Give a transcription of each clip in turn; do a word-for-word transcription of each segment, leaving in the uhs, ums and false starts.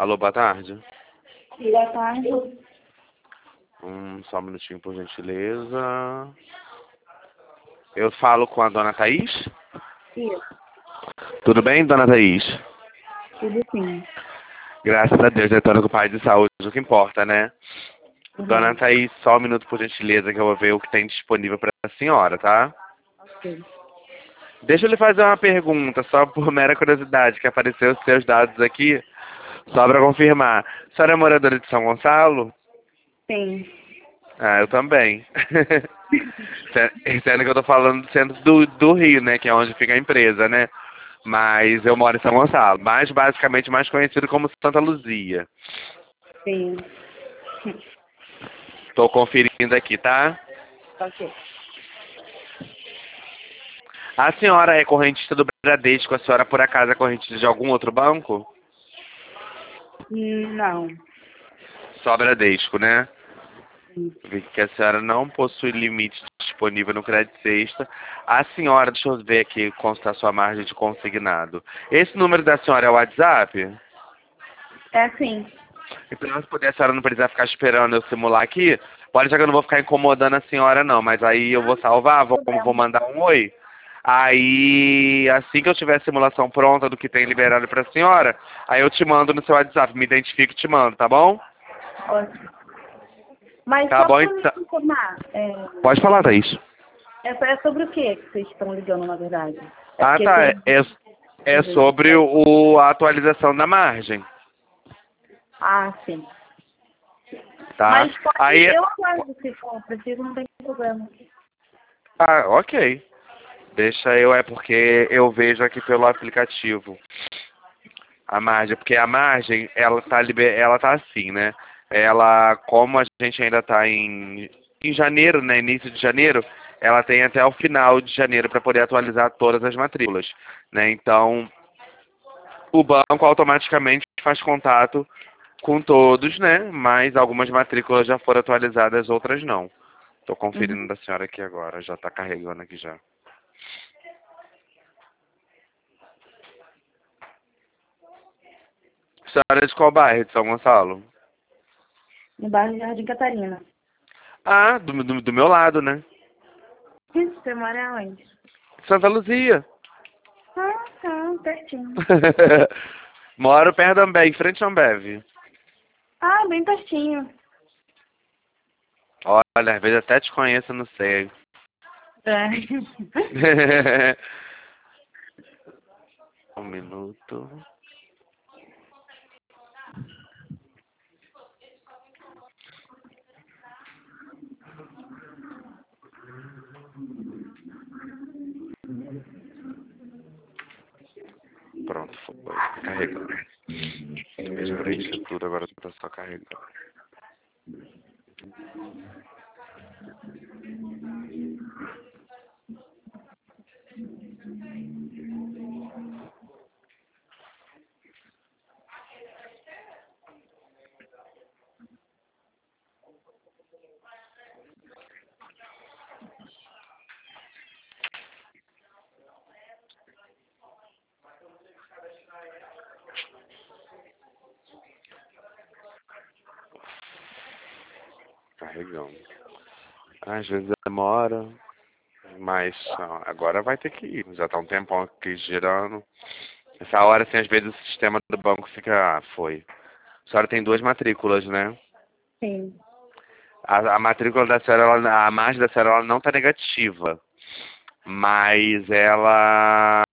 Alô, boa tarde. Boa tarde. Um, só um minutinho, por gentileza. Eu falo com a dona Thaís? Isso, Tudo bem, dona Thaís? tudo sim. Graças a Deus, retorno com o pai de saúde, o que importa, né? Uhum. Dona Thaís, só um minuto, por gentileza, que eu vou ver o que tem disponível para a senhora, tá? Ok. Deixa eu lhe fazer uma pergunta, só por mera curiosidade, que apareceu os seus dados aqui, só para confirmar. A senhora é moradora de São Gonçalo? Sim. Ah, eu também. Sendo que eu tô falando do centro do, do Rio, né? Que é onde fica a empresa, né? Mas eu moro em São Gonçalo. Mais basicamente mais conhecido como Santa Luzia. Sim. Tô conferindo aqui, tá? Ok. A senhora é correntista do Bradesco. A senhora, por acaso, é correntista de algum outro banco? Não. Só Bradesco, né? Sim. Vi que a senhora não possui limite disponível no crédito sexta. A senhora, deixa eu ver aqui como está a sua margem de consignado. Esse número da senhora é o WhatsApp? É sim. Então, se puder, a senhora não precisar ficar esperando eu simular aqui, pode já que eu não vou ficar incomodando a senhora, não. Mas aí eu vou salvar, vou, vou mandar um oi. Aí, assim que eu tiver a simulação pronta do que tem liberado para a senhora, aí eu te mando no seu WhatsApp, me identifico e te mando, tá bom? Ótimo. Mas Tá só bom, para me então. informar, é, Pode falar, Thaís. é, é sobre o que que vocês estão ligando, na verdade? É Ah, porque tá. É, tem... é sobre o, a atualização da margem, Ah, sim. tá? Mas pode, Aí, eu aguardo, se for preciso, não tem problema. ah, ok. Deixa eu, é porque eu vejo aqui pelo aplicativo. A margem, porque a margem, ela tá, liber... ela tá assim, né? Ela, como a gente ainda tá em, em janeiro, né? Início de janeiro, ela tem até o final de janeiro para poder atualizar todas as matrículas, né? Então, o banco automaticamente faz contato com todos, né? Mas algumas matrículas já foram atualizadas, outras não. Tô conferindo Uhum. da senhora aqui agora, já tá carregando aqui já. Senhora é de qual bairro? De São Gonçalo? No bairro Jardim Catarina. Ah, do, do, do meu lado, né? Isso, você mora onde? Santa Luzia. Ah, tá, pertinho. Moro perto da Ambev, em frente à Ambev. Ah, bem pertinho. Olha, às vezes até te conheço, não sei. É. Um minuto. Pronto, foi. Carregando. Eu já preenchi tudo, agora tá só carregando. Carregando. Às vezes demora, mas ó, agora vai ter que ir. Já tá um tempão aqui girando. Essa hora, assim, às vezes o sistema do banco fica... Ah, foi. A senhora tem duas matrículas, né? Sim. A, a matrícula da senhora, ela, a margem da senhora, ela não tá negativa. Mas ela...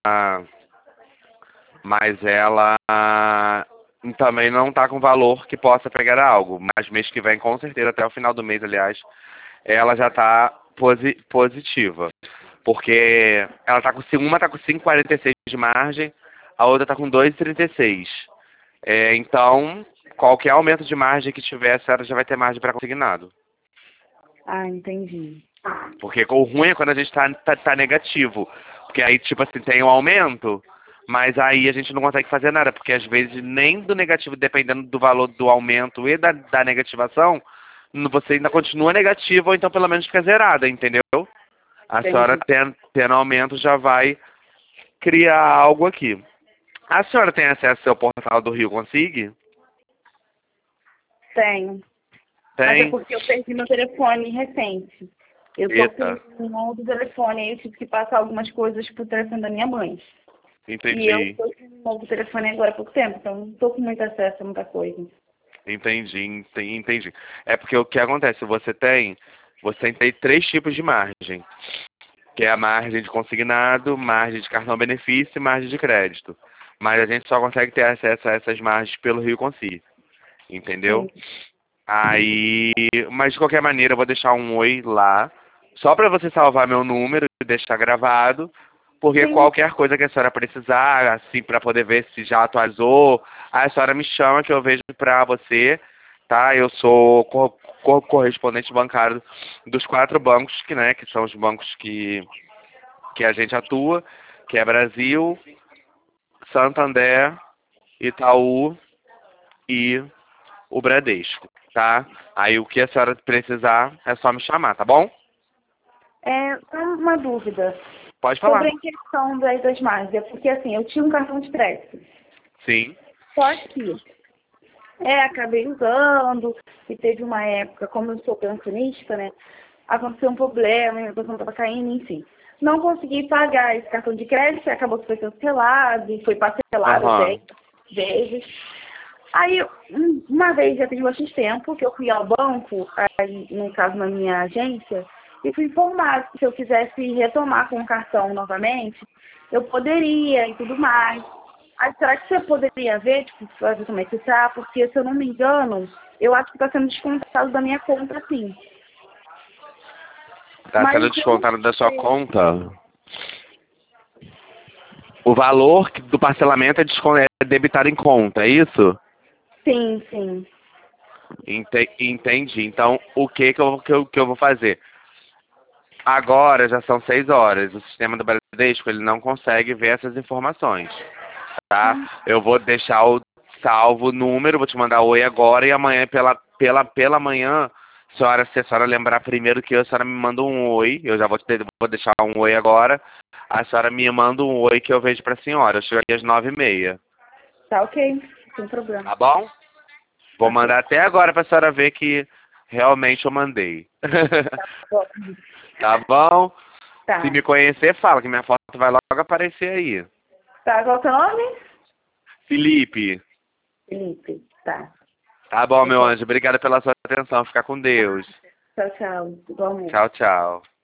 Mas ela também não tá com valor que possa pegar algo. Mas mês que vem, com certeza, até o final do mês, aliás, ela já tá posi positiva. Porque ela tá com, uma tá com cinco vírgula quarenta e seis de margem, a outra tá com dois vírgula trinta e seis. É, então, qualquer aumento de margem que tiver, a senhora já vai ter margem para consignado. Ah, entendi. Porque o ruim é quando a gente tá, tá, tá negativo. Porque aí, tipo assim, tem um aumento, mas aí a gente não consegue fazer nada. Porque às vezes nem do negativo, dependendo do valor do aumento e da, da negativação, você ainda continua negativo ou então pelo menos fica zerada, entendeu? A senhora Entendi. tendo, tendo aumento já vai criar algo aqui. A senhora tem acesso ao seu portal do Rio Consigue? Tenho. Mas é Tem? porque eu perdi meu telefone recente. Eu tô Eita, com um outro telefone, aí eu tive que passar algumas coisas pro telefone da minha mãe. E eu entendi. tô com um novo telefone agora há pouco tempo, então não tô com muito acesso a muita coisa. Entendi, enten- entendi. É porque o que acontece? Você tem, você tem três tipos de margem, que é a margem de consignado, margem de cartão-benefício e margem de crédito. Mas a gente só consegue ter acesso a essas margens pelo Rio Consi, entendeu? Sim. Aí, mas de qualquer maneira eu vou deixar um oi lá, só para você salvar meu número e deixar gravado, porque Sim. qualquer coisa que a senhora precisar, assim, para poder ver se já atualizou, a senhora me chama que eu vejo para você, tá? Eu sou co co correspondente bancário dos quatro bancos, que, né, que são os bancos que, que a gente atua, que é Brasil, Santander, Itaú e o Bradesco, tá? Aí o que a senhora precisar é só me chamar, tá bom? É, só uma dúvida Pode sobre falar. a questão das, das margens. É porque, assim, eu tinha um cartão de crédito. Sim. Só que, é, acabei usando, e teve uma época, como eu sou pensionista, né, aconteceu um problema, minha pensão estava caindo, enfim. Não consegui pagar esse cartão de crédito, acabou que foi cancelado, e foi parcelado Aham. até vezes. Aí, um- uma vez, já tem bastante tempo, que eu fui ao banco, aí, no caso na minha agência, e fui informado que se eu quisesse retomar com o cartão novamente, eu poderia e tudo mais. Aí, será que você poderia ver, tipo, fazer como é que tá? Porque, se eu não me engano, eu acho que está sendo descontado da minha conta, sim. Tá Mas sendo eu não descontado da sua sei. conta. O valor que- do parcelamento é, descon- é debitado em conta, é isso? Sim, sim. Ente- Entendi. Então, o que que eu, que eu, que eu vou fazer? Agora já são seis horas. O sistema do Bradesco, ele não consegue ver essas informações, tá? Eu vou deixar o salvo o número, vou te mandar oi agora e amanhã pela, pela, pela manhã, senhora, se a senhora lembrar primeiro que eu, a senhora me manda um oi, eu já vou, te, vou deixar um oi agora, a senhora me manda um oi que eu vejo pra senhora, eu chego aqui às nove e meia, Tá ok, sem problema. tá bom? Vou Ok. mandar até agora pra senhora ver que realmente eu mandei. Bom, Tá bom? Se tá. me conhecer, fala que minha foto vai logo aparecer aí. Tá, qual é o seu nome? Felipe, Felipe. Tá. tá bom, meu Ok. anjo, obrigado pela sua atenção, fica com Deus. Tchau, tchau. Igualmente. Tchau, tchau.